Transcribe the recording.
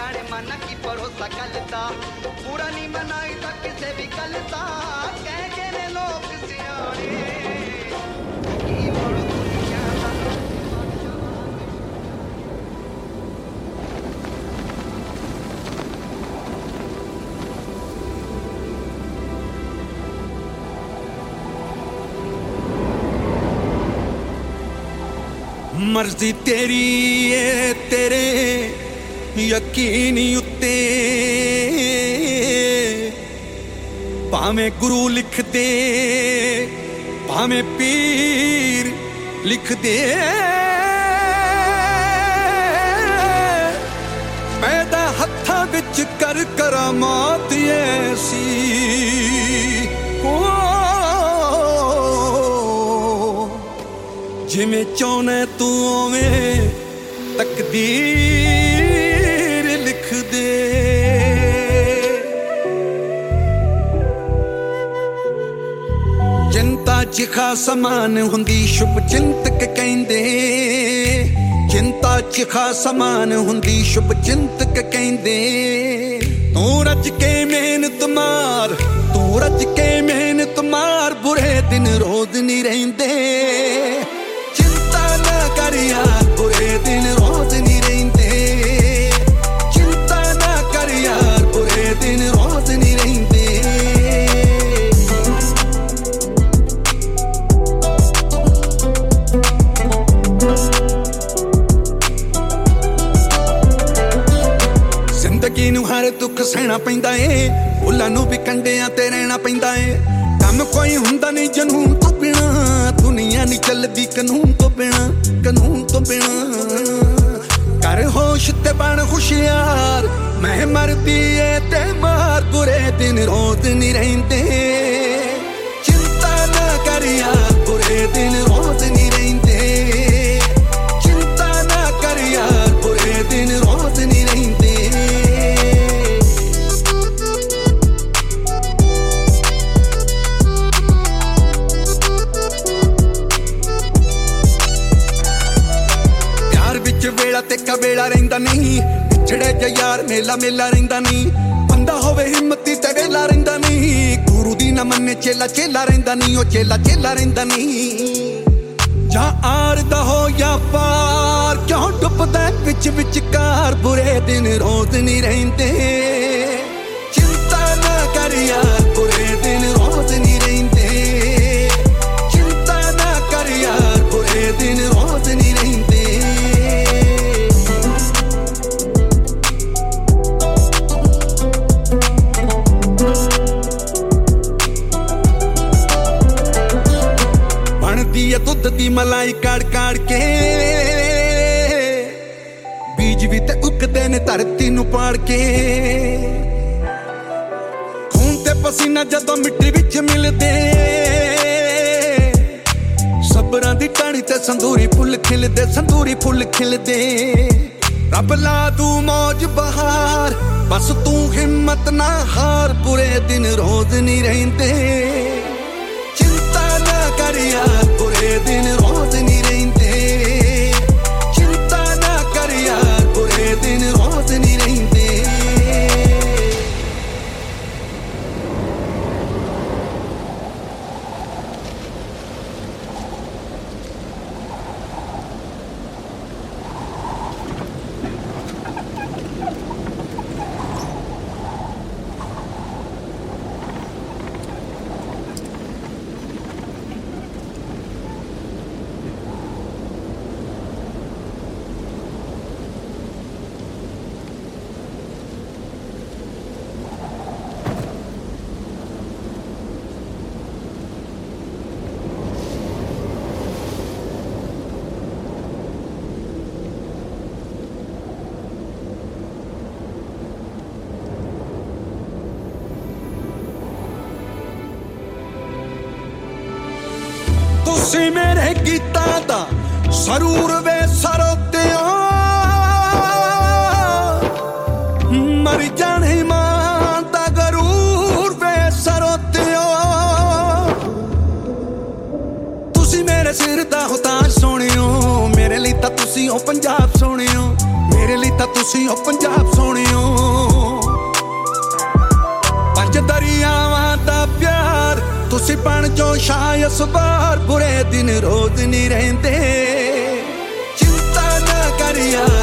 जाने माना की भरोसा गलता पूरा नहीं मनाई ता किसे भी गलता कह के ने लोग सियाने की मोड़ दुनिया दा मर्जी तेरी है तेरे यकीन उत्ते भावें गुरु लिख दे भावें पीर लिख दे पैदा हत्था विच कर करामात ऐसी जिमें चाहना तू उवें तकदीर लिख दे चिंता च खास मान हुंदी शुभ चिंतक कहंदे चिंता च खास मान हुंदी शुभ चिंतक कहंदे तू रज के मेहनत मार तू रज के मेहनत मार बुरे दिन रोज नहीं रहिंदे कर यार बुरे दिन रोज नहीं रहते चिंता ना कर यार बुरे दिन रोज नहीं रहते जिंदगी नूं हर दुख सहना पैंदा ए भुल्लां नूं भी कंडियां ते रहना पैंदा ए कम कोई हुंदा नहीं जनून तो बिना दुनिया नहीं चलदी कानून तो बिना कर होश ते बन होशियार मैं मरदी ए ते मार बुरे दिन रोज नहीं रहंदे चिंता ना कर यार बुरे दिन रोज नहीं रहंदे चिंता ना कर यार बुरे दिन रोज नहीं रहंदे वेला ते कवेला रहिंदा नहीं पिछड़े ज यार मेला मेला रहिंदा नहीं बंदा होवे हिम्मती ते वेला रहिंदा नहीं गुरु दी ना मन्ने चेला चेला रहिंदा नहीं ओ चेला चेला रहिंदा नहीं जा आर दा हो या पार क्यों डुबदा विच विचकार बुरे दिन रोज नहीं रहिंदे चिंता ना कर यार बुरे दिन रोज नहीं रहिंदे चिंता ना कर यार बुरे दिन रोज नहीं रहिंदे दुध दी मलाई काड़ काड़ के बीज भी ते उगदे ने धरती नूं पाड़ के खून ते पसीना जदों मिट्टी विच मिलदे सबरां दी टाणी ते संदूरी फुल खिलदे रब ला तू मौज बहार बस तू हिम्मत ना हार बुरे दिन रोज नहीं रहिंदे चिंता ना कर यार बुरे दिन रोज नहीं रहते चिंता ना कर यार बुरे दिन रोज नहीं रहते तुसी मेरे गीतां दा सरूर वे सरोतिया मर जाने मां दा गरूर वे सरोतिया तुसी मेरे सिर दा हो ताज सोनियो मेरे लिए तां तुसी हो पंजाब सोनियो मेरे मेरे लिए तां तुसीं ओ पंजाब सोहणियो पंज दरियावां दा प्यार तुसीं बण जो शाह असवार बुरे दिन रोज नहीं रहिंदे चिंता ना कर यार